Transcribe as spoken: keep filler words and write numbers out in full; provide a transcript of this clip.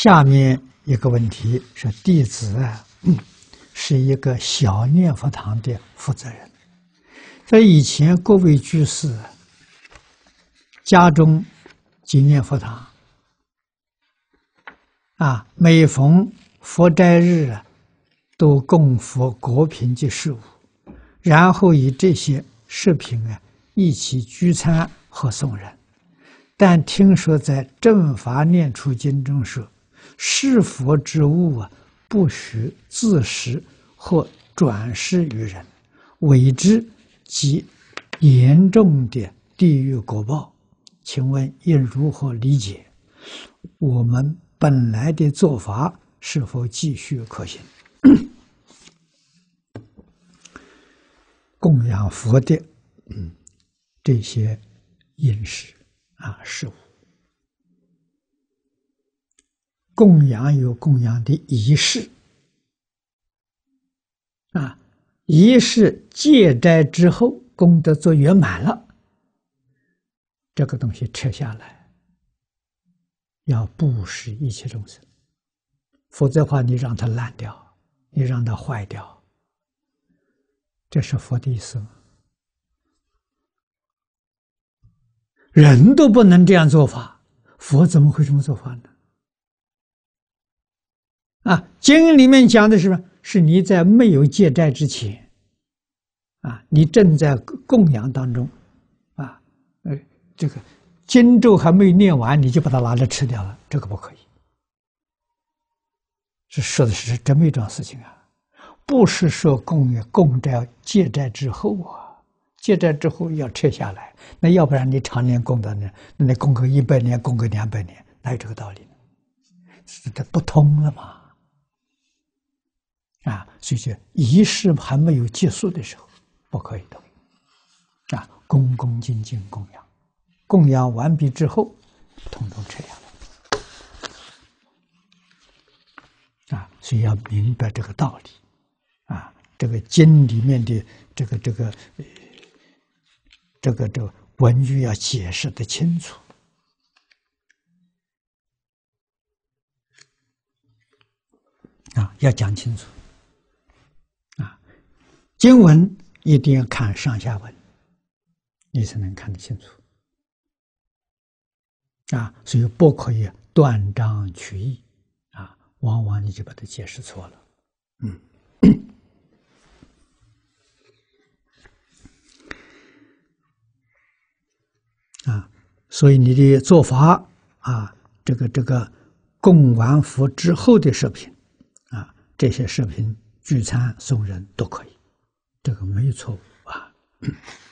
下面一个问题是，弟子啊，嗯，是一个小念佛堂的负责人。在以前，各位居士家中纪念佛堂啊，每逢佛斋日啊，都供佛果品及食物，然后以这些食品啊一起聚餐和送人。但听说在《正法念处经》中说，是佛之物啊，不许自食或转施于人，违之即严重的地狱果报。请问应如何理解？我们本来的做法是否继续可行？供养佛的，嗯，这些饮食啊，食物，供养有供养的仪式啊，仪式戒斋之后，功德做圆满了，这个东西撤下来，要布施一切众生，否则的话，你让它烂掉，你让它坏掉，这是佛的意思吗？人都不能这样做法，佛怎么会这么做法呢？啊，经里面讲的是什么？是你在没有戒斋之前，啊，你正在供养当中，啊，呃，这个经咒还没有念完，你就把它拿来吃掉了，这个不可以。这说的是这么一桩事情啊，不是说供供斋戒斋之后啊。戒斋之后要撤下来，那要不然你常年供的呢？那你供个一百年，供个两百年，哪有这个道理呢？这不通了嘛？啊，所以说仪式还没有结束的时候，不可以的。啊，恭恭敬敬供养，供养完毕之后，统统撤下来。啊，所以要明白这个道理。啊，这个经里面的这个这个。这个这个文句要解释得清楚啊，要讲清楚啊。经文一定要看上下文，你才能看得清楚啊。所以不可以断章取义啊，往往你就把它解释错了。嗯。啊，所以你的做法啊，这个这个供完佛之后的食品啊，这些食品聚餐送人都可以，这个没有错误啊。